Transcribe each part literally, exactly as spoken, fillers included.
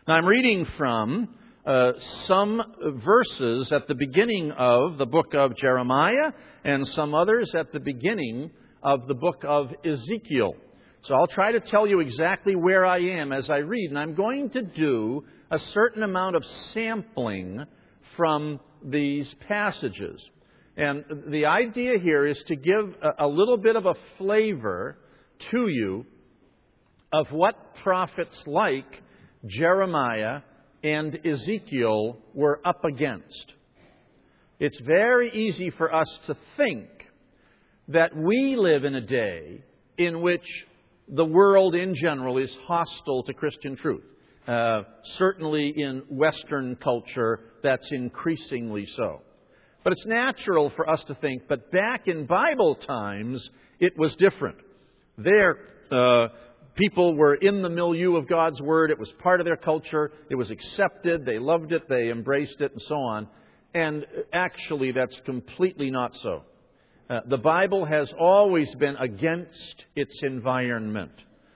Now, I'm reading from uh, some verses at the beginning of the book of Jeremiah and some others at the beginning of the book of Ezekiel. So I'll try to tell you exactly where I am as I read, and I'm going to do a certain amount of sampling from these passages. And the idea here is to give a, a little bit of a flavor to you of what prophets like Jeremiah and Ezekiel were up against. It's very easy for us to think that we live in a day in which the world in general is hostile to Christian truth. Uh, certainly in Western culture, that's increasingly so. But it's natural for us to think, but back in Bible times, it was different. There, uh, people were in the milieu of God's Word. It was part of their culture. It was accepted. They loved it. They embraced it, and so on. And actually, that's completely not so. Uh, the Bible has always been against its environment.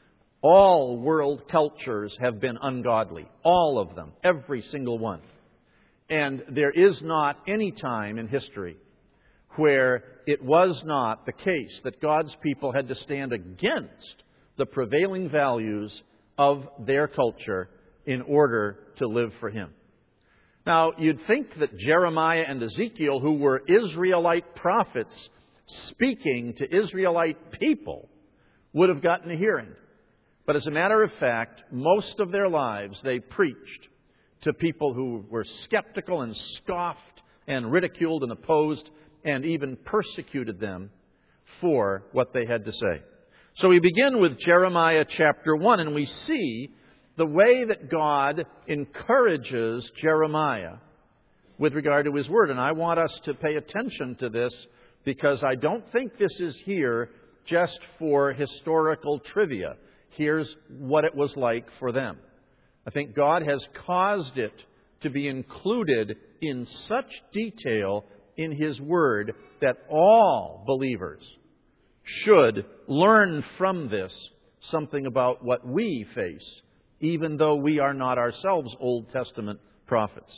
All world cultures have been ungodly. All of them. Every single one. And there is not any time in history where it was not the case that God's people had to stand against the prevailing values of their culture in order to live for Him. Now, you'd think that Jeremiah and Ezekiel, who were Israelite prophets speaking to Israelite people, would have gotten a hearing. But as a matter of fact, most of their lives they preached to people who were skeptical and scoffed and ridiculed and opposed and even persecuted them for what they had to say. So we begin with Jeremiah chapter one, and we see the way that God encourages Jeremiah with regard to His Word. And I want us to pay attention to this because I don't think this is here just for historical trivia. Here's what it was like for them. I think God has caused it to be included in such detail in His Word that all believers should learn from this something about what we face, even though we are not ourselves Old Testament prophets.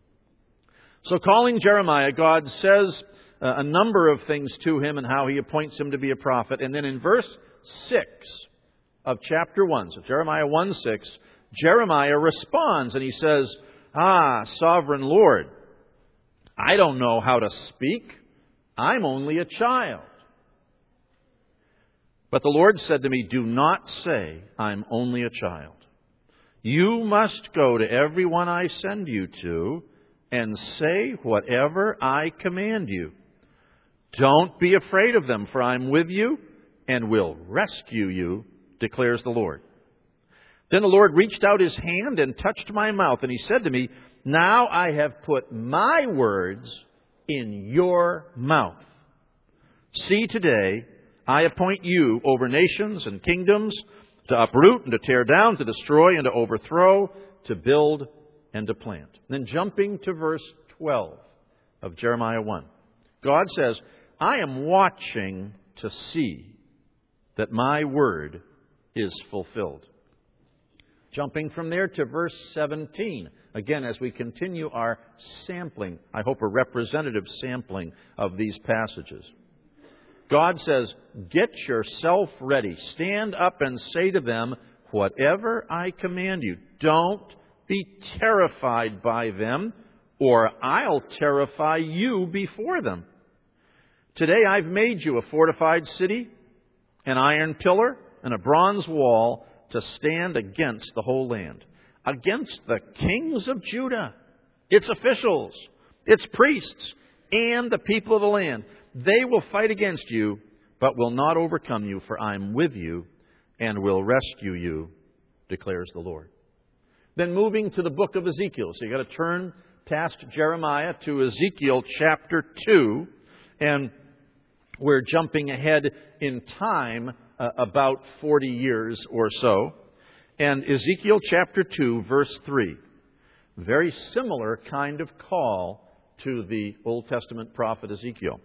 So calling Jeremiah, God says a number of things to him and how He appoints him to be a prophet. And then in verse six of chapter one, so Jeremiah one six, Jeremiah responds and he says, "Ah, sovereign Lord, I don't know how to speak. I'm only a child." But the Lord said to me, "Do not say, 'I'm only a child.' You must go to everyone I send you to and say whatever I command you. Don't be afraid of them, for I'm with you and will rescue you, declares the Lord." Then the Lord reached out His hand and touched my mouth, and He said to me, "Now I have put my words in your mouth. See, today I appoint you over nations and kingdoms, to uproot and to tear down, to destroy and to overthrow, to build and to plant." Then jumping to verse twelve of Jeremiah one, God says, "I am watching to see that my word is fulfilled." Jumping from there to verse seventeen. Again, as we continue our sampling, I hope a representative sampling of these passages. God says, "Get yourself ready. Stand up and say to them whatever I command you. Don't be terrified by them, or I'll terrify you before them. Today I've made you a fortified city, an iron pillar, and a bronze wall to stand against the whole land, against the kings of Judah, its officials, its priests, and the people of the land. They will fight against you, but will not overcome you, for I'm with you and will rescue you, declares the Lord." Then moving to the book of Ezekiel. So you've got to turn past Jeremiah to Ezekiel chapter two, and we're jumping ahead in time uh, about forty years or so. And Ezekiel chapter two, verse three. Very similar kind of call to the Old Testament prophet Ezekiel.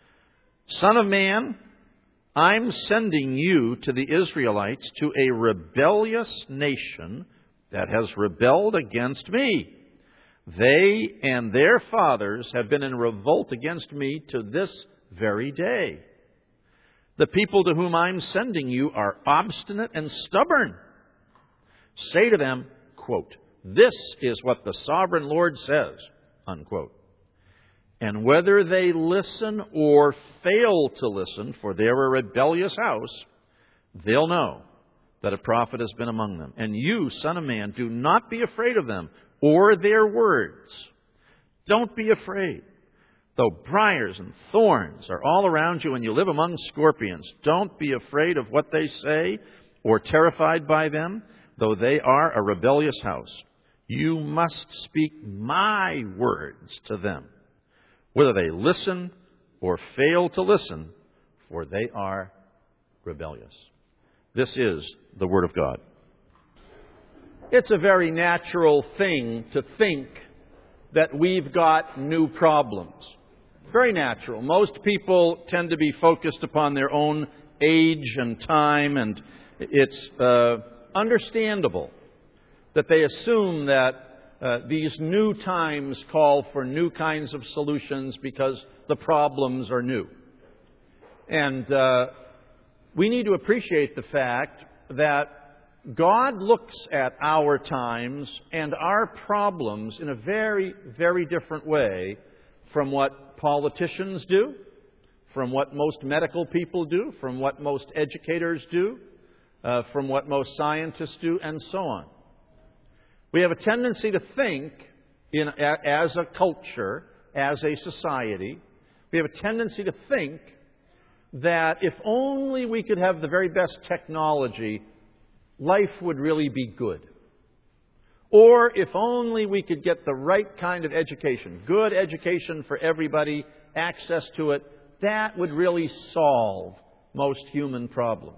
"Son of man, I'm sending you to the Israelites, to a rebellious nation that has rebelled against me. They and their fathers have been in revolt against me to this very day. The people to whom I'm sending you are obstinate and stubborn. Say to them, quote, this is what the sovereign Lord says, unquote. And whether they listen or fail to listen, for they're a rebellious house, they'll know that a prophet has been among them. And you, son of man, do not be afraid of them or their words. Don't be afraid. Though briars and thorns are all around you and you live among scorpions, don't be afraid of what they say or terrified by them, though they are a rebellious house. You must speak my words to them, whether they listen or fail to listen, for they are rebellious. This is the Word of God. It's a very natural thing to think that we've got new problems. Very natural. Most people tend to be focused upon their own age and time, and it's uh, understandable that they assume that uh, these new times call for new kinds of solutions because the problems are new. And uh, we need to appreciate the fact that God looks at our times and our problems in a very, very different way from what politicians do, from what most medical people do, from what most educators do, uh, from what most scientists do, and so on. We have a tendency to think, in, as a culture, as a society, we have a tendency to think that if only we could have the very best technology, life would really be good. Or if only we could get the right kind of education, good education for everybody, access to it, that would really solve most human problems.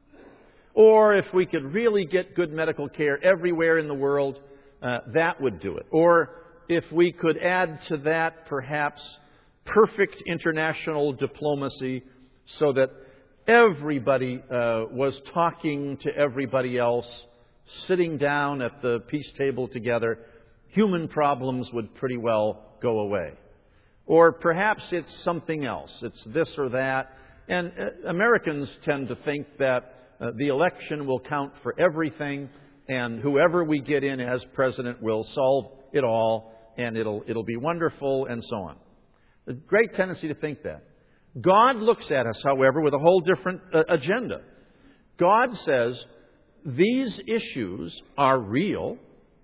Or if we could really get good medical care everywhere in the world, uh, that would do it. Or if we could add to that perhaps perfect international diplomacy so that everybody uh, was talking to everybody else, sitting down at the peace table together, human problems would pretty well go away. Or perhaps it's something else. It's this or that. And uh, Americans tend to think that uh, the election will count for everything, and whoever we get in as president will solve it all, and it'll it'll be wonderful, and so on. A great tendency to think that. God looks at us, however, with a whole different uh, agenda. God says, these issues are real.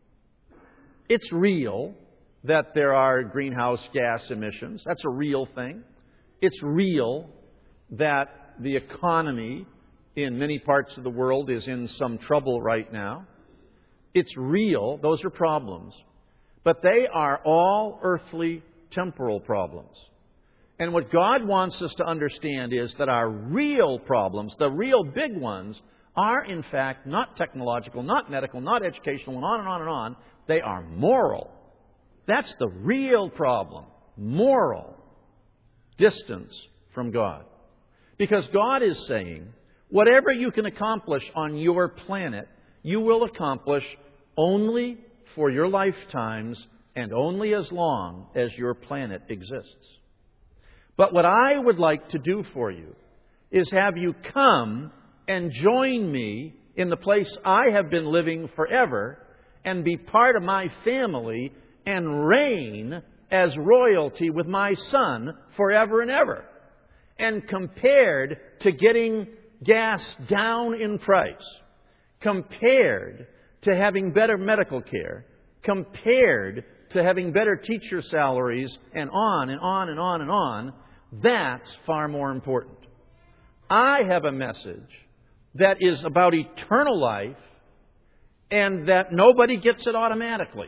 It's real that there are greenhouse gas emissions. That's a real thing. It's real that the economy in many parts of the world is in some trouble right now. It's real. Those are problems. But they are all earthly, temporal problems. And what God wants us to understand is that our real problems, the real big ones, are in fact not technological, not medical, not educational, and on and on and on. They are moral. That's the real problem. Moral distance from God. Because God is saying, whatever you can accomplish on your planet, you will accomplish only for your lifetimes and only as long as your planet exists. But what I would like to do for you is have you come and join me in the place I have been living forever and be part of my family and reign as royalty with my Son forever and ever. And compared to getting gas down in price, compared to having better medical care, compared to having better teacher salaries, and on and on and on and on, that's far more important. I have a message that is about eternal life and that nobody gets it automatically.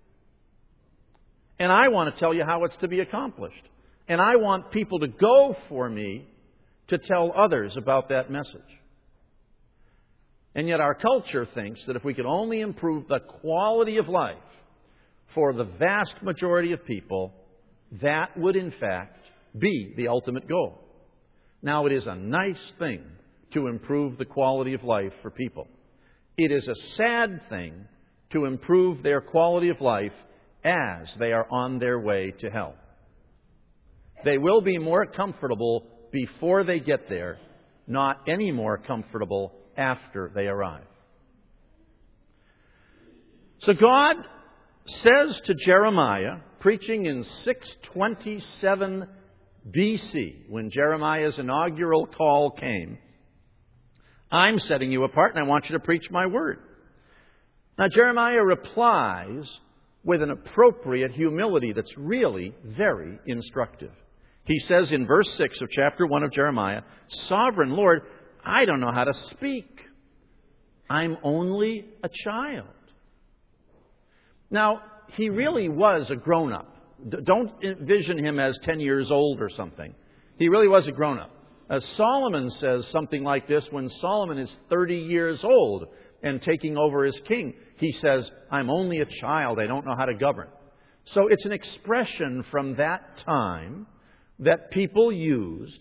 And I want to tell you how it's to be accomplished. And I want people to go for me to tell others about that message. And yet our culture thinks that if we could only improve the quality of life for the vast majority of people, that would in fact be the ultimate goal. Now, it is a nice thing to improve the quality of life for people. It is a sad thing to improve their quality of life as they are on their way to hell. They will be more comfortable before they get there, not any more comfortable after they arrive. So God says to Jeremiah, preaching in six twenty-seven B C, when Jeremiah's inaugural call came, I'm setting you apart and I want you to preach my word. Now Jeremiah replies with an appropriate humility that's really very instructive. He says in verse six of chapter one of Jeremiah, Sovereign Lord, I don't know how to speak. I'm only a child. Now, he really was a grown-up. Don't envision him as ten years old or something. He really was a grown-up. As Solomon says something like this when Solomon is thirty years old and taking over as king. He says, I'm only a child. I don't know how to govern. So it's an expression from that time that people used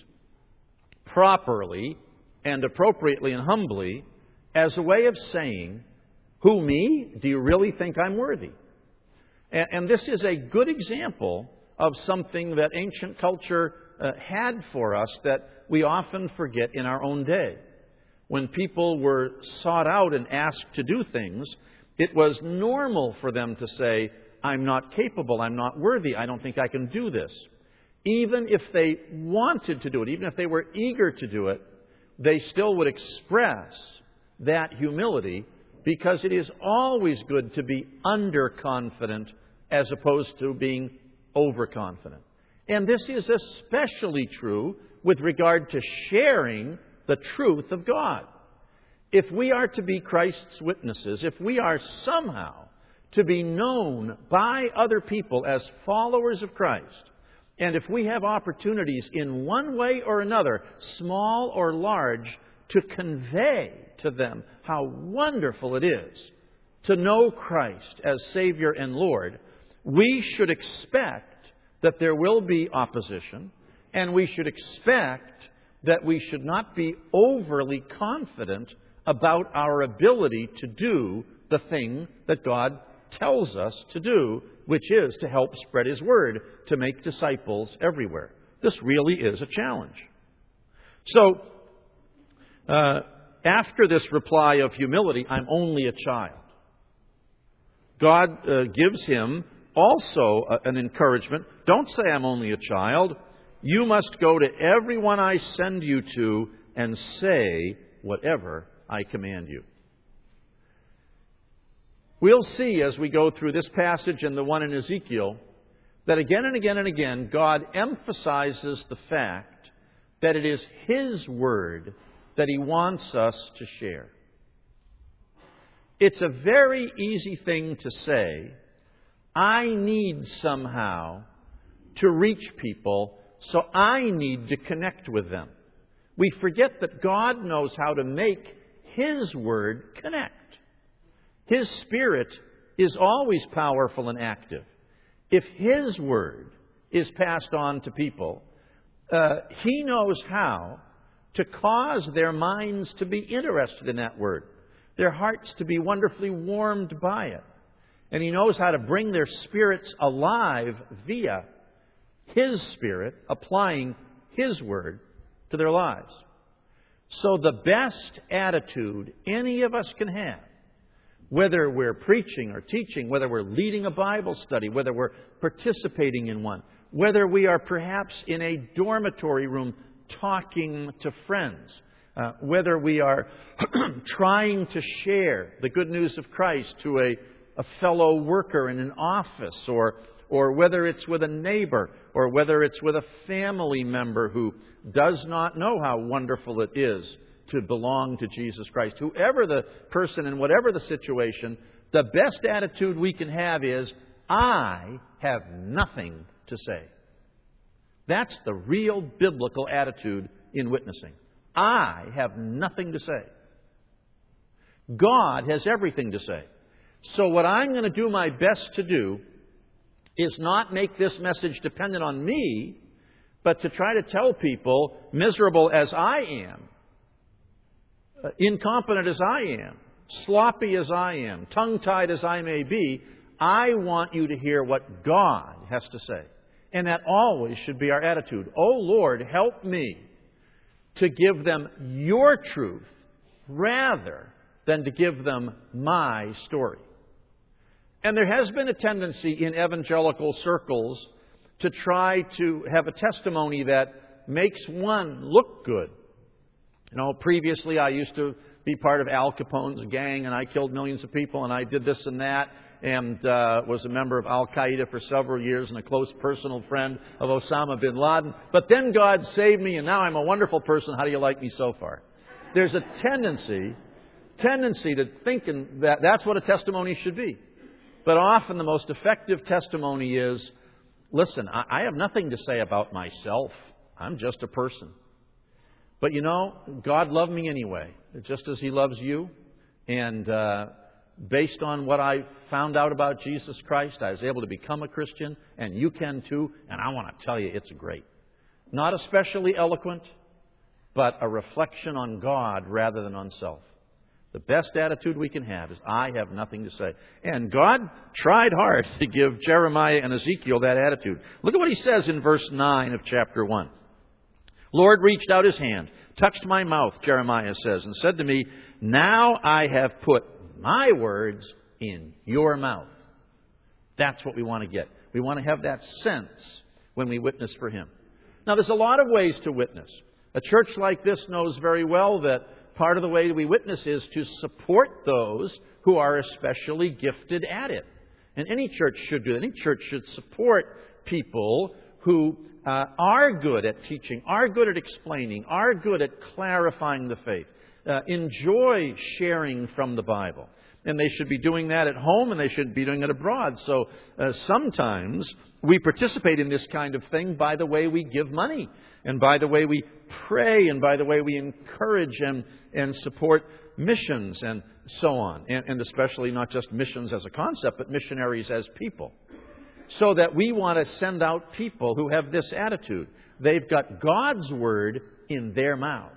properly and appropriately and humbly as a way of saying, who, me? Do you really think I'm worthy? And, and this is a good example of something that ancient culture uh, had for us that we often forget in our own day. When people were sought out and asked to do things, it was normal for them to say, I'm not capable, I'm not worthy, I don't think I can do this. Even if they wanted to do it, even if they were eager to do it, they still would express that humility, because it is always good to be underconfident as opposed to being overconfident. And this is especially true with regard to sharing the truth of God. If we are to be Christ's witnesses, if we are somehow to be known by other people as followers of Christ, and if we have opportunities in one way or another, small or large, to convey to them how wonderful it is to know Christ as Savior and Lord, we should expect that there will be opposition, and we should expect that we should not be overly confident about our ability to do the thing that God tells us to do, which is to help spread His Word, to make disciples everywhere. This really is a challenge. So, uh, after this reply of humility, I'm only a child, God uh, gives him also uh, an encouragement. Don't say I'm only a child. You must go to everyone I send you to and say whatever I command you. We'll see as we go through this passage and the one in Ezekiel that again and again and again God emphasizes the fact that it is His Word that He wants us to share. It's a very easy thing to say, I need somehow to reach people, so I need to connect with them. We forget that God knows how to make His Word connect. His Spirit is always powerful and active. If His Word is passed on to people, uh, He knows how to cause their minds to be interested in that Word, their hearts to be wonderfully warmed by it. And He knows how to bring their spirits alive via His Spirit, applying His Word to their lives. So the best attitude any of us can have, whether we're preaching or teaching, whether we're leading a Bible study, whether we're participating in one, whether we are perhaps in a dormitory room talking to friends, uh, whether we are trying to share the good news of Christ to a, a fellow worker in an office, or or whether it's with a neighbor, or whether it's with a family member who does not know how wonderful it is to belong to Jesus Christ. Whoever the person and whatever the situation, the best attitude we can have is, I have nothing to say. That's the real biblical attitude in witnessing. I have nothing to say. God has everything to say. So what I'm going to do my best to do is not make this message dependent on me, but to try to tell people, miserable as I am, incompetent as I am, sloppy as I am, tongue-tied as I may be, I want you to hear what God has to say. And that always should be our attitude. Oh Lord, help me to give them your truth rather than to give them my story. And there has been a tendency in evangelical circles to try to have a testimony that makes one look good. You know, previously I used to be part of Al Capone's gang, and I killed millions of people, and I did this and that, and uh, was a member of Al-Qaeda for several years and a close personal friend of Osama bin Laden. But then God saved me, and now I'm a wonderful person. How do you like me so far? There's a tendency, tendency to think that that's what a testimony should be. But often the most effective testimony is, listen, I have nothing to say about myself. I'm just a person. But you know, God loved me anyway, just as He loves you. And uh, based on what I found out about Jesus Christ, I was able to become a Christian, and you can too. And I want to tell you, it's great. Not especially eloquent, but a reflection on God rather than on self. The best attitude we can have is, I have nothing to say. And God tried hard to give Jeremiah and Ezekiel that attitude. Look at what He says in verse nine of chapter one. Lord reached out His hand, touched my mouth, Jeremiah says, and said to me, now I have put my words in your mouth. That's what we want to get. We want to have that sense when we witness for Him. Now, there's a lot of ways to witness. A church like this knows very well that part of the way we witness is to support those who are especially gifted at it. And any church should do that. Any church should support people who uh, are good at teaching, are good at explaining, are good at clarifying the faith, uh, enjoy sharing from the Bible. And they should be doing that at home, and they should be doing it abroad. So uh, sometimes we participate in this kind of thing by the way we give money, and by the way we pray, and by the way we encourage and, and support missions and so on. And, and especially not just missions as a concept, but missionaries as people. So that we want to send out people who have this attitude. They've got God's Word in their mouths.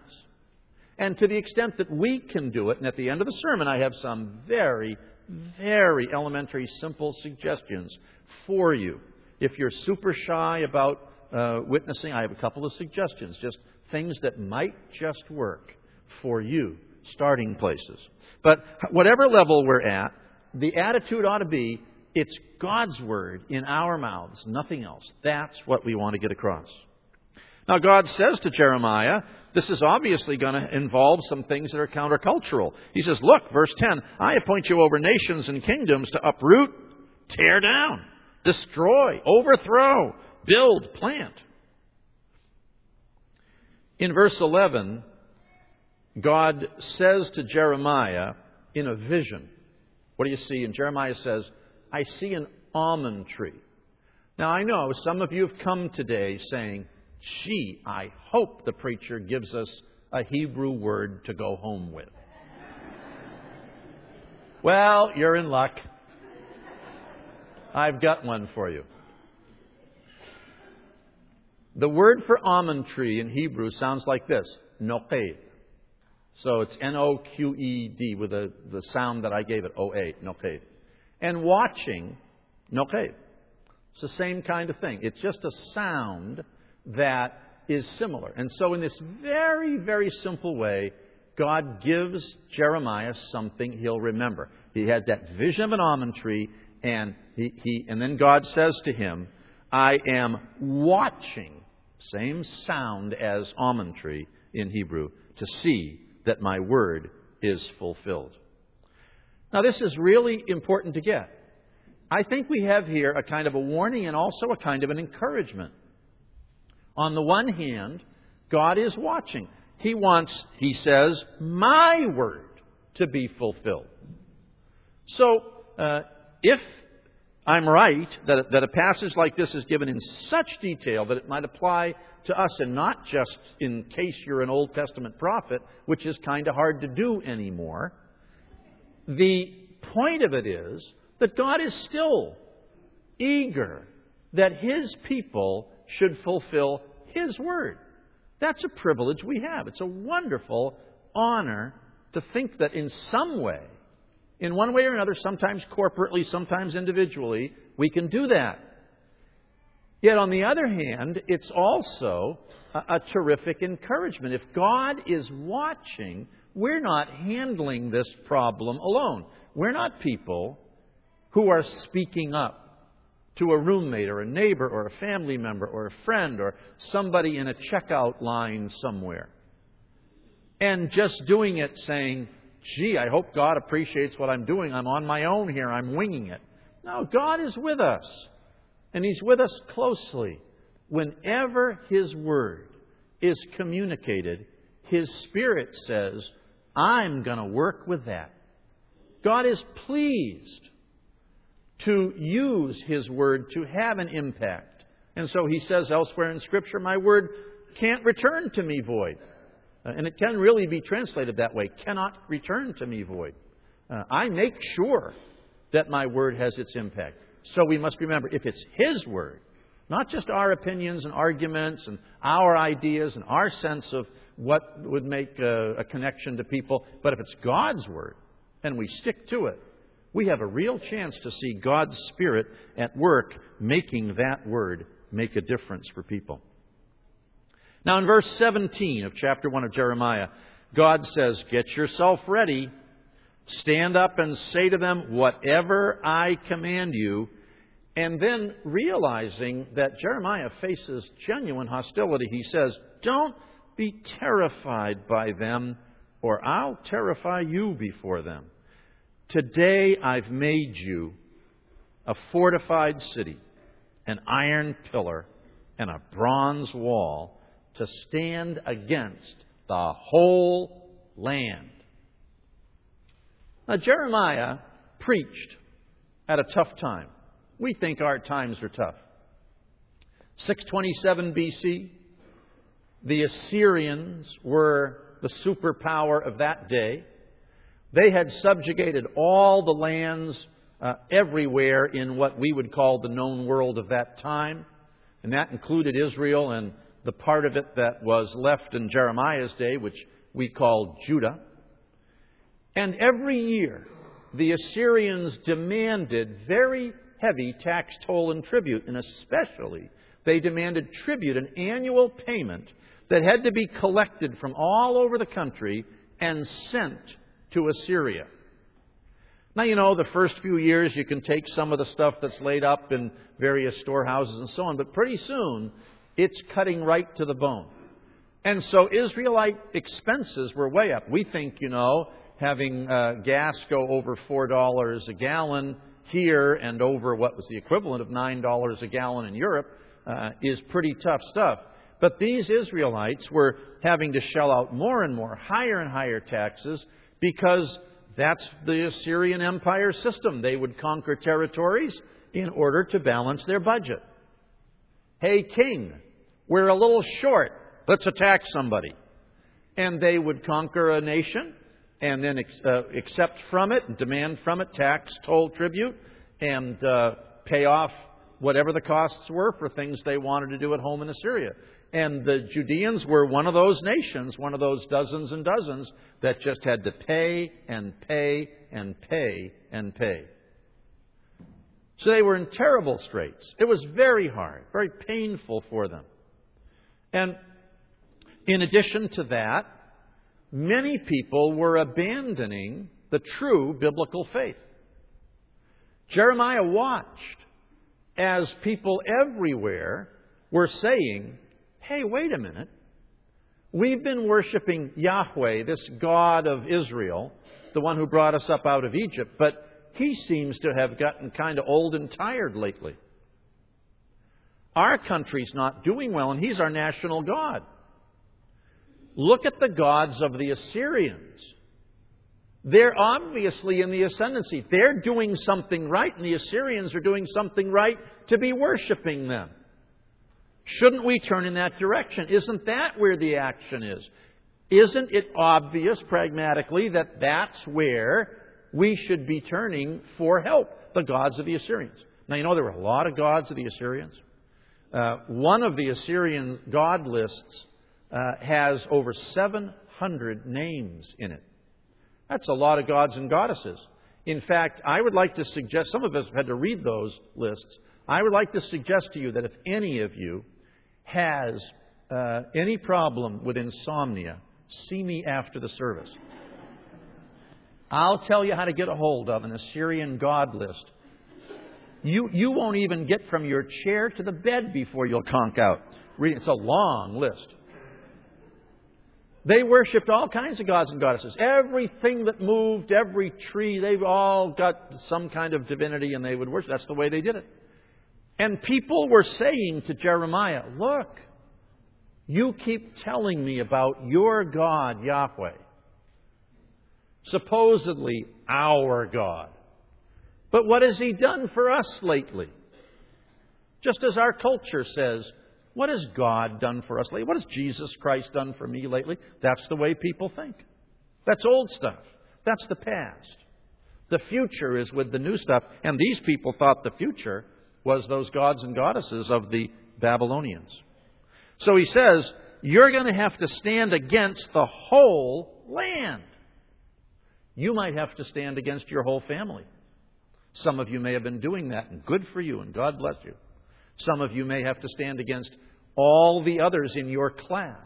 And to the extent that we can do it, and at the end of the sermon I have some very, very elementary, simple suggestions for you. If you're super shy about uh, witnessing, I have a couple of suggestions. Just things that might just work for you, starting places. But whatever level we're at, the attitude ought to be, it's God's Word in our mouths, nothing else. That's what we want to get across. Now, God says to Jeremiah, this is obviously going to involve some things that are countercultural. He says, look, verse ten, I appoint you over nations and kingdoms to uproot, tear down, destroy, overthrow, build, plant. In verse eleven, God says to Jeremiah in a vision, what do you see? And Jeremiah says, I see an almond tree. Now, I know some of you have come today saying, gee, I hope the preacher gives us a Hebrew word to go home with. Well, you're in luck. I've got one for you. The word for almond tree in Hebrew sounds like this, noqed. So it's N O Q E D with the, the sound that I gave it, O A, noqed. And watching, noqed. It's the same kind of thing. It's just a sound that is similar. And so in this very, very simple way, God gives Jeremiah something he'll remember. He had that vision of an almond tree, and he, he and then God says to him, I am watching, same sound as almond tree in Hebrew, to see that my word is fulfilled. Now, this is really important to get. I think we have here a kind of a warning and also a kind of an encouragement. On the one hand, God is watching. He wants, he says, my word to be fulfilled. So, uh, if I'm right that, that a passage like this is given in such detail that it might apply to us and not just in case you're an Old Testament prophet, which is kind of hard to do anymore, the point of it is that God is still eager that His people should fulfill His word. That's a privilege we have. It's a wonderful honor to think that in some way In one way or another, sometimes corporately, sometimes individually, we can do that. Yet on the other hand, it's also a, a terrific encouragement. If God is watching, we're not handling this problem alone. We're not people who are speaking up to a roommate or a neighbor or a family member or a friend or somebody in a checkout line somewhere. And just doing it saying, gee, I hope God appreciates what I'm doing. I'm on my own here. I'm winging it. No, God is with us. And He's with us closely. Whenever His Word is communicated, His Spirit says, I'm going to work with that. God is pleased to use His Word to have an impact. And so He says elsewhere in Scripture, my Word can't return to me void. Uh, and it can really be translated that way, cannot return to me void. Uh, I make sure that my Word has its impact. So we must remember, if it's His Word, not just our opinions and arguments and our ideas and our sense of what would make a, a connection to people, but if it's God's Word and we stick to it, we have a real chance to see God's Spirit at work making that Word make a difference for people. Now in verse seventeen of chapter one of Jeremiah, God says, get yourself ready. Stand up and say to them whatever I command you. And then realizing that Jeremiah faces genuine hostility, he says, don't be terrified by them, or I'll terrify you before them. Today I've made you a fortified city, an iron pillar, and a bronze wall to stand against the whole land. Now, Jeremiah preached at a tough time. We think our times are tough. six twenty-seven B C, the Assyrians were the superpower of that day. They had subjugated all the lands uh, everywhere in what we would call the known world of that time. And that included Israel and the part of it that was left in Jeremiah's day, which we call Judah. And every year, the Assyrians demanded very heavy tax, toll, and tribute. And especially, they demanded tribute, an annual payment that had to be collected from all over the country and sent to Assyria. Now, you know, the first few years you can take some of the stuff that's laid up in various storehouses and so on, but pretty soon it's cutting right to the bone. And so Israelite expenses were way up. We think, you know, having uh, gas go over four dollars a gallon here and over what was the equivalent of nine dollars a gallon in Europe uh, is pretty tough stuff. But these Israelites were having to shell out more and more, higher and higher taxes, because that's the Assyrian Empire system. They would conquer territories in order to balance their budget. Hey, king, we're a little short. Let's attack somebody. And they would conquer a nation and then uh, accept from it and demand from it tax, toll, tribute, and uh, pay off whatever the costs were for things they wanted to do at home in Assyria. And the Judeans were one of those nations, one of those dozens and dozens that just had to pay and pay and pay and pay. So they were in terrible straits. It was very hard, very painful for them. And in addition to that, many people were abandoning the true biblical faith. Jeremiah watched as people everywhere were saying, hey, wait a minute. We've been worshiping Yahweh, this God of Israel, the one who brought us up out of Egypt, but He seems to have gotten kind of old and tired lately. Our country's not doing well, and He's our national God. Look at the gods of the Assyrians. They're obviously in the ascendancy. They're doing something right, and the Assyrians are doing something right to be worshiping them. Shouldn't we turn in that direction? Isn't that where the action is? Isn't it obvious, pragmatically, that that's where we should be turning for help? The gods of the Assyrians. Now, you know, there were a lot of gods of the Assyrians. Uh, one of the Assyrian god lists uh, has over seven hundred names in it. That's a lot of gods and goddesses. In fact, I would like to suggest, some of us have had to read those lists. I would like to suggest to you that if any of you has uh, any problem with insomnia, see me after the service. I'll tell you how to get a hold of an Assyrian god list. You, you won't even get from your chair to the bed before you'll conk out. It's a long list. They worshipped all kinds of gods and goddesses. Everything that moved, every tree, they've all got some kind of divinity and they would worship. That's the way they did it. And people were saying to Jeremiah, look, you keep telling me about your God, Yahweh. Supposedly our God. But what has He done for us lately? Just as our culture says, what has God done for us lately? What has Jesus Christ done for me lately? That's the way people think. That's old stuff. That's the past. The future is with the new stuff. And these people thought the future was those gods and goddesses of the Babylonians. So he says, you're going to have to stand against the whole land. You might have to stand against your whole family. Some of you may have been doing that, and good for you, and God bless you. Some of you may have to stand against all the others in your class.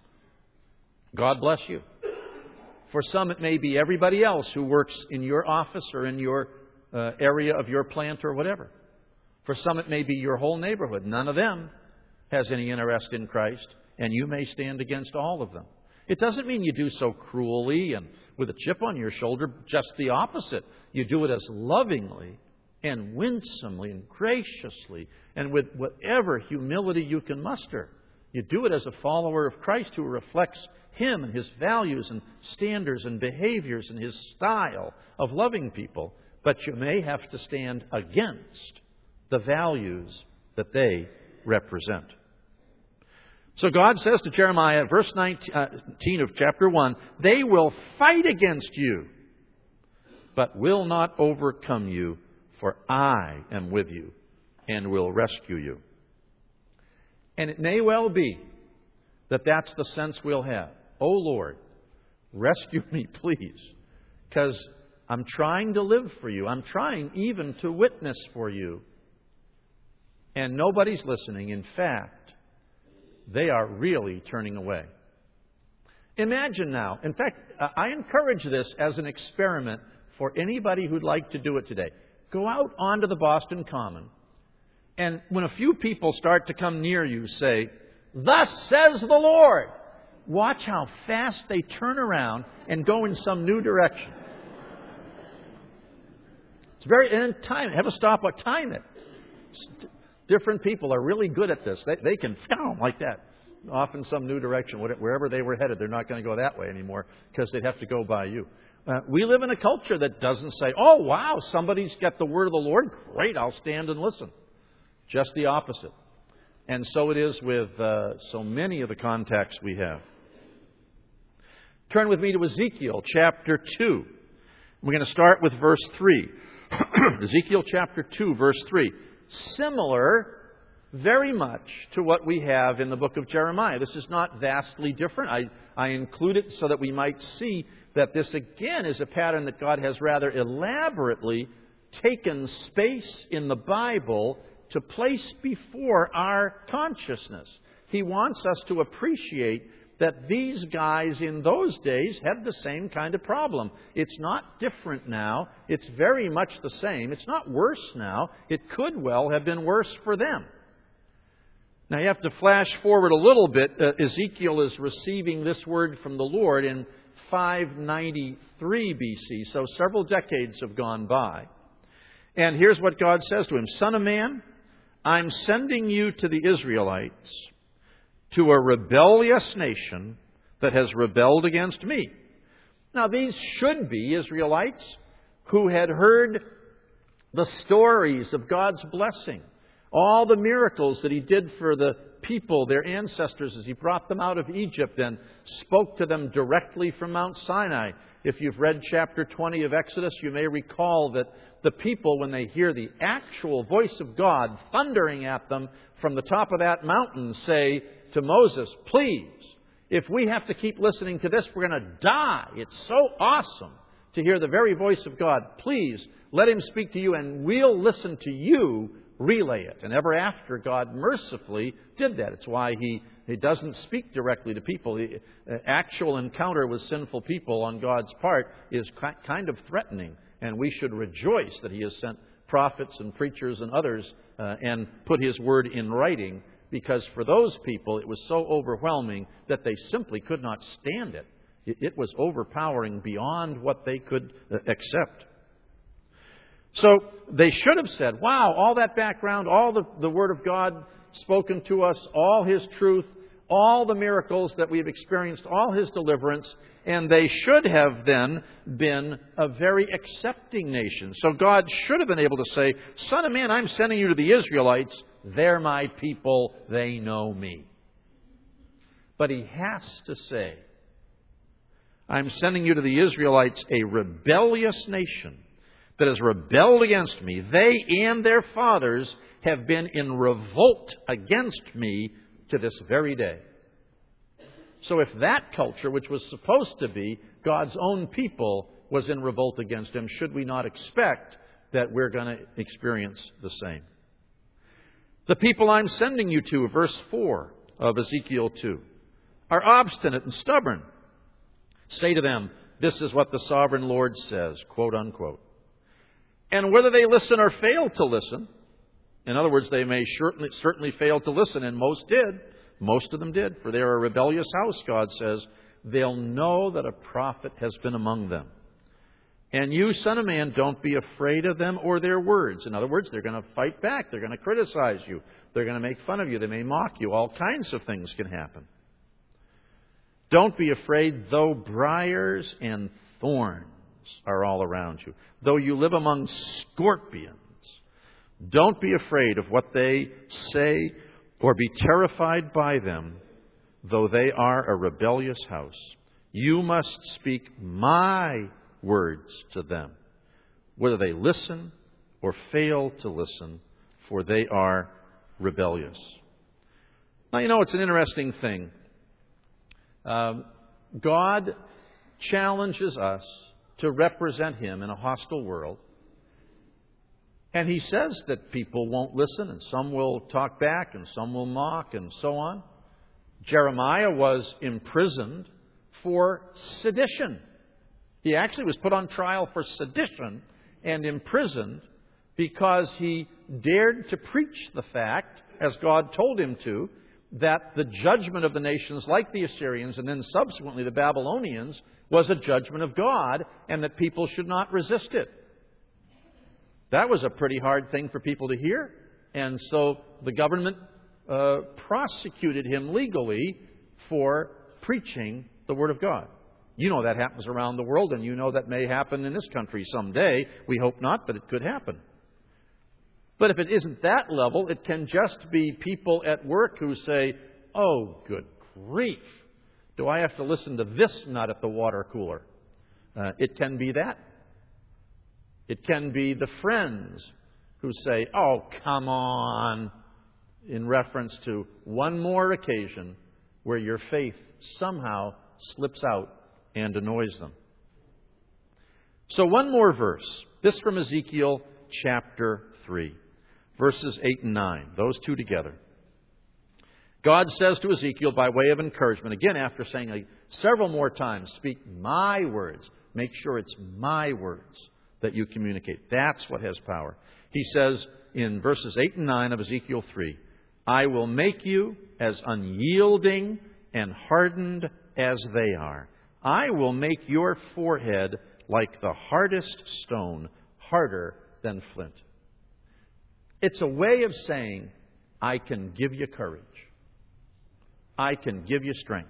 God bless you. For some, it may be everybody else who works in your office or in your uh, area of your plant or whatever. For some, it may be your whole neighborhood. None of them has any interest in Christ, and you may stand against all of them. It doesn't mean you do so cruelly and with a chip on your shoulder. Just the opposite. You do it as lovingly and winsomely and graciously and with whatever humility you can muster. You do it as a follower of Christ who reflects Him and His values and standards and behaviors and His style of loving people. But you may have to stand against the values that they represent. So God says to Jeremiah, verse nineteen of chapter one, they will fight against you, but will not overcome you, for I am with you and will rescue you. And it may well be that that's the sense we'll have. Oh Lord, rescue me, please, because I'm trying to live for you. I'm trying even to witness for you. And nobody's listening. In fact, they are really turning away. Imagine now, in fact, I encourage this as an experiment for anybody who'd like to do it today. Go out onto the Boston Common, and when a few people start to come near you, say, "Thus says the Lord." Watch how fast they turn around and go in some new direction. It's very, and time, have a stopwatch, time it. Different people are really good at this. They, they can, like that, off in some new direction. Wherever they were headed, they're not going to go that way anymore because they'd have to go by you. Uh, we live in a culture that doesn't say, oh, wow, somebody's got the word of the Lord. Great, I'll stand and listen. Just the opposite. And so it is with uh, so many of the contacts we have. Turn with me to Ezekiel chapter two. We're going to start with verse three. Ezekiel chapter two, verse three. Similar very much to what we have in the book of Jeremiah. This is not vastly different. I, I include it so that we might see that this again is a pattern that God has rather elaborately taken space in the Bible to place before our consciousness. He wants us to appreciate that these guys in those days had the same kind of problem. It's not different now. It's very much the same. It's not worse now. It could well have been worse for them. Now you have to flash forward a little bit. Uh, Ezekiel is receiving this word from the Lord in five ninety-three B C, so several decades have gone by. And here's what God says to him. Son of man, I'm sending you to the Israelites, to a rebellious nation that has rebelled against me. Now, these should be Israelites who had heard the stories of God's blessing, all the miracles that He did for the people, their ancestors, as He brought them out of Egypt and spoke to them directly from Mount Sinai. If you've read chapter twenty of Exodus, you may recall that the people, when they hear the actual voice of God thundering at them from the top of that mountain, say to Moses, please, if we have to keep listening to this, we're going to die. It's so awesome to hear the very voice of God, please let him speak to you and we'll listen to you relay it. And ever after, God mercifully did that. It's why he, he doesn't speak directly to people. The actual encounter with sinful people on God's part is kind of threatening. And we should rejoice that he has sent prophets and preachers and others uh, and put his word in writing, because for those people it was so overwhelming that they simply could not stand it. It, it was overpowering beyond what they could uh, accept. So they should have said, wow, all that background, all the, the Word of God spoken to us, all His truth, all the miracles that we've experienced, all His deliverance, and they should have then been a very accepting nation. So God should have been able to say, Son of man, I'm sending you to the Israelites. They're my people. They know me. But He has to say, I'm sending you to the Israelites, a rebellious nation that has rebelled against me. They and their fathers have been in revolt against me to this very day. So if that culture, which was supposed to be God's own people, was in revolt against Him, should we not expect that we're going to experience the same? The people I'm sending you to, verse four of Ezekiel two, are obstinate and stubborn. Say to them, this is what the sovereign Lord says, quote unquote. And whether they listen or fail to listen, in other words, they may certainly, certainly fail to listen, and most did. Most of them did, for they are a rebellious house, God says. They'll know that a prophet has been among them. And you, son of man, don't be afraid of them or their words. In other words, they're going to fight back. They're going to criticize you. They're going to make fun of you. They may mock you. All kinds of things can happen. Don't be afraid, though briars and thorns are all around you. Though you live among scorpions, don't be afraid of what they say or be terrified by them, though they are a rebellious house. You must speak my words to them, whether they listen or fail to listen, for they are rebellious. Now, you know, it's an interesting thing. Um, God challenges us to represent Him in a hostile world. And He says that people won't listen, and some will talk back, and some will mock, and so on. Jeremiah was imprisoned for sedition. He actually was put on trial for sedition and imprisoned because he dared to preach the fact, as God told him to, that the judgment of the nations like the Assyrians and then subsequently the Babylonians was a judgment of God, and that people should not resist it. That was a pretty hard thing for people to hear. And so the government uh, prosecuted him legally for preaching the Word of God. You know that happens around the world, and you know that may happen in this country someday. We hope not, but it could happen. But if it isn't that level, it can just be people at work who say, oh, good grief, do I have to listen to this nut at the water cooler? Uh, it can be that. It can be the friends who say, oh, come on, in reference to one more occasion where your faith somehow slips out and annoys them. So one more verse. This from Ezekiel chapter three, verses eight and nine. Those two together. God says to Ezekiel by way of encouragement, again after saying like, several more times, speak my words. Make sure it's my words that you communicate. That's what has power. He says in verses eight and nine of Ezekiel three, I will make you as unyielding and hardened as they are. I will make your forehead like the hardest stone, harder than flint. It's a way of saying, I can give you courage. I can give you strength.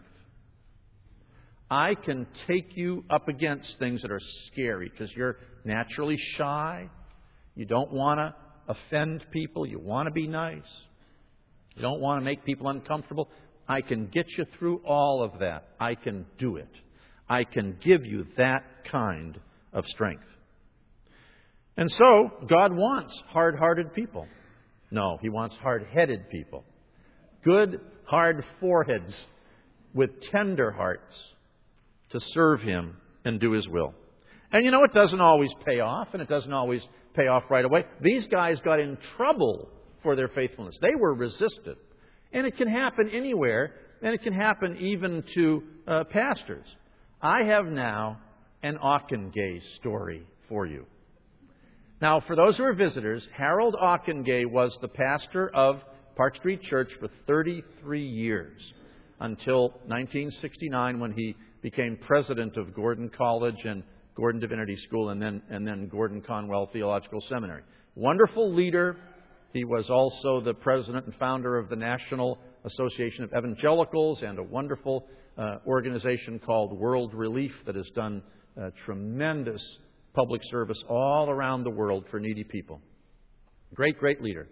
I can take you up against things that are scary because you're naturally shy. You don't want to offend people. You want to be nice. You don't want to make people uncomfortable. I can get you through all of that. I can do it. I can give you that kind of strength. And so, God wants hard-hearted people. No, He wants hard-headed people. Good, hard foreheads with tender hearts to serve Him and do His will. And you know, it doesn't always pay off, and it doesn't always pay off right away. These guys got in trouble for their faithfulness. They were resisted. And it can happen anywhere, and it can happen even to uh, pastors. I have now an Auchengay story for you. Now, for those who are visitors, Harold Auchengay was the pastor of Park Street Church for thirty-three years, until nineteen sixty-nine, when he became president of Gordon College and Gordon Divinity School, and then and then Gordon Conwell Theological Seminary. Wonderful leader. He was also the president and founder of the National Association of Evangelicals and a wonderful uh, organization called World Relief that has done uh, tremendous public service all around the world for needy people. Great, great leader.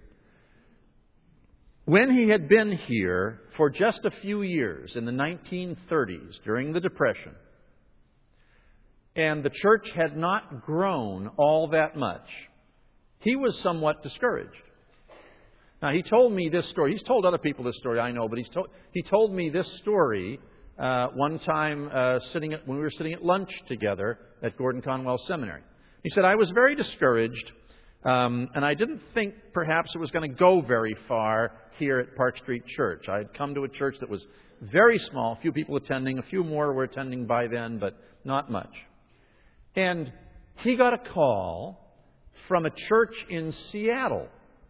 When he had been here for just a few years in the nineteen thirties, during the Depression, and the church had not grown all that much, he was somewhat discouraged. Now, he told me this story. He's told other people this story, I know, but he's told, he told me this story uh, one time uh, sitting at, when we were sitting at lunch together at Gordon Conwell Seminary. He said, I was very discouraged, um, and I didn't think perhaps it was going to go very far here at Park Street Church. I had come to a church that was very small, a few people attending, a few more were attending by then, but not much. And he got a call from a church in Seattle.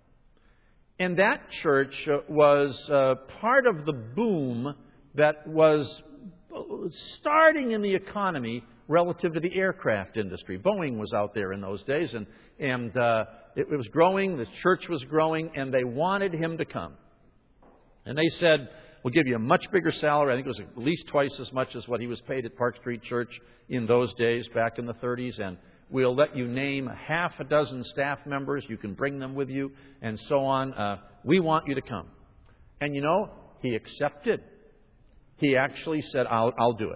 And that church was uh, part of the boom that was starting in the economy relative to the aircraft industry. Boeing was out there in those days, and, and uh, it, it was growing, the church was growing, and they wanted him to come. And they said, we'll give you a much bigger salary. I think it was at least twice as much as what he was paid at Park Street Church in those days, back in the thirties. And we'll let you name a half a dozen staff members. You can bring them with you, and so on. Uh, we want you to come. And you know, he accepted. He actually said, I'll, I'll do it.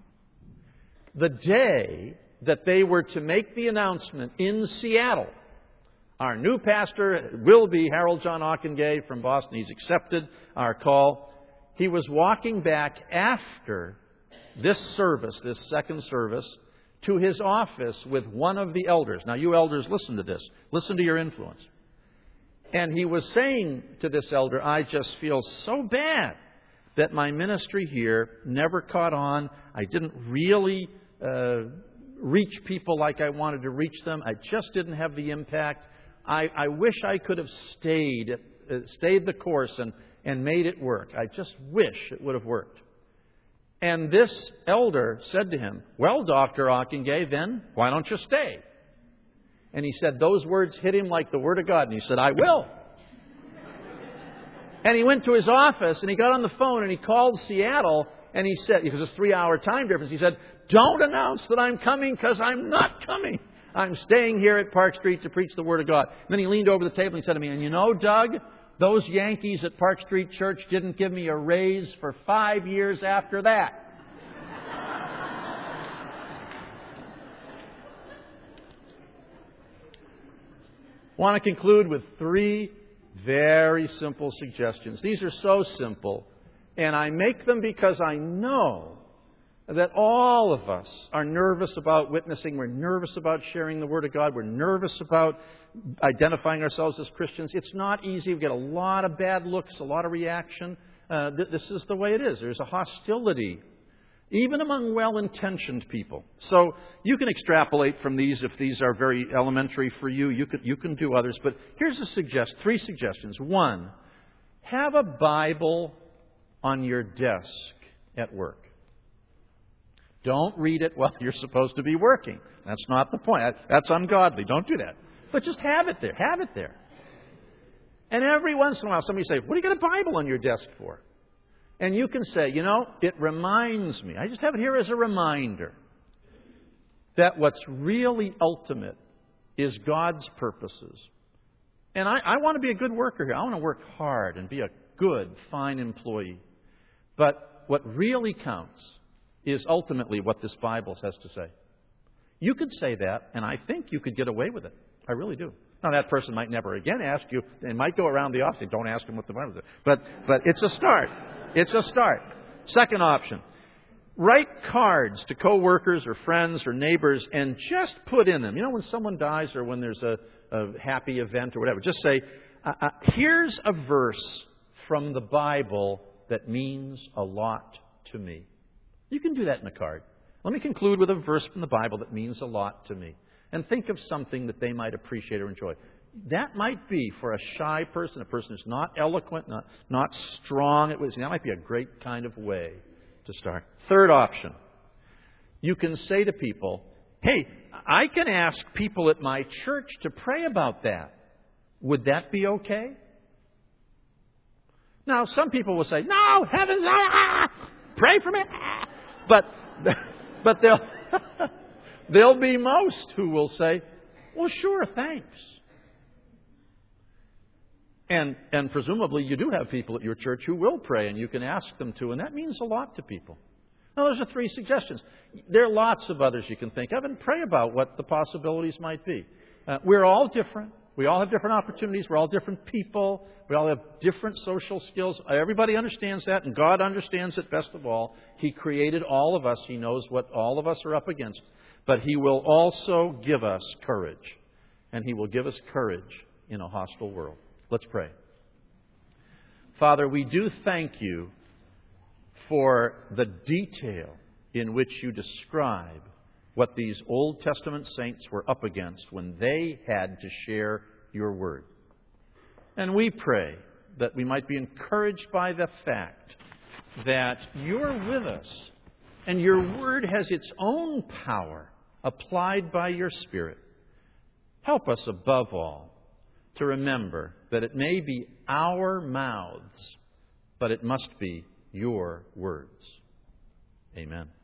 The day that they were to make the announcement in Seattle, our new pastor will be Harold John Auchengay from Boston. He's accepted our call. He was walking back after this service, this second service, to his office with one of the elders. Now, you elders, listen to this. Listen to your influence. And he was saying to this elder, I just feel so bad that my ministry here never caught on. I didn't really uh, reach people like I wanted to reach them. I just didn't have the impact. I, I wish I could have stayed, uh, stayed the course and, and made it work. I just wish it would have worked. And this elder said to him, well, Doctor Auchengay, then why don't you stay? And he said, those words hit him like the Word of God. And he said, I will. And he went to his office and he got on the phone and he called Seattle and he said, because it's a three-hour time difference, he said, don't announce that I'm coming because I'm not coming. I'm staying here at Park Street to preach the Word of God. And then he leaned over the table and he said to me, and you know, Doug, those Yankees at Park Street Church didn't give me a raise for five years after that. I want to conclude with three very simple suggestions. These are so simple, and I make them because I know that all of us are nervous about witnessing. We're nervous about sharing the Word of God. We're nervous about identifying ourselves as Christians. It's not easy. We get a lot of bad looks, a lot of reaction. Uh, th- this is the way it is. There's a hostility, even among well-intentioned people. So you can extrapolate from these if these are very elementary for you. You can, you can do others. But here's a suggest, three suggestions. One, have a Bible on your desk at work. Don't read it while you're supposed to be working. That's not the point. That's ungodly. Don't do that. But just have it there. Have it there. And every once in a while, somebody say, what do you got a Bible on your desk for? And you can say, you know, it reminds me. I just have it here as a reminder that what's really ultimate is God's purposes. And I, I want to be a good worker here. I want to work hard and be a good, fine employee. But what really counts is ultimately what this Bible has to say. You could say that, and I think you could get away with it. I really do. Now, that person might never again ask you. They might go around the office and say, don't ask them what the Bible says. But, but it's a start. It's a start. Second option. Write cards to coworkers or friends or neighbors and just put in them, you know, when someone dies or when there's a, a happy event or whatever, just say, uh, uh, here's a verse from the Bible that means a lot to me. You can do that in a card. Let me conclude with a verse from the Bible that means a lot to me. And think of something that they might appreciate or enjoy. That might be, for a shy person, a person who's not eloquent, not, not strong, it was, that might be a great kind of way to start. Third option. You can say to people, hey, I can ask people at my church to pray about that. Would that be okay? Now, some people will say, no, heavens, ah, pray for me. Ah. But, but they'll, there'll be most who will say, well, sure, thanks. And, and presumably you do have people at your church who will pray and you can ask them to, and that means a lot to people. Now, those are three suggestions. There are lots of others you can think of, and pray about what the possibilities might be. Uh, we're all different. We all have different opportunities. We're all different people. We all have different social skills. Everybody understands that, and God understands it best of all. He created all of us. He knows what all of us are up against. But He will also give us courage. And He will give us courage in a hostile world. Let's pray. Father, we do thank You for the detail in which You describe what these Old Testament saints were up against when they had to share Your Word. And we pray that we might be encouraged by the fact that You're with us and Your Word has its own power applied by Your Spirit. Help us above all to remember that it may be our mouths, but it must be Your words. Amen.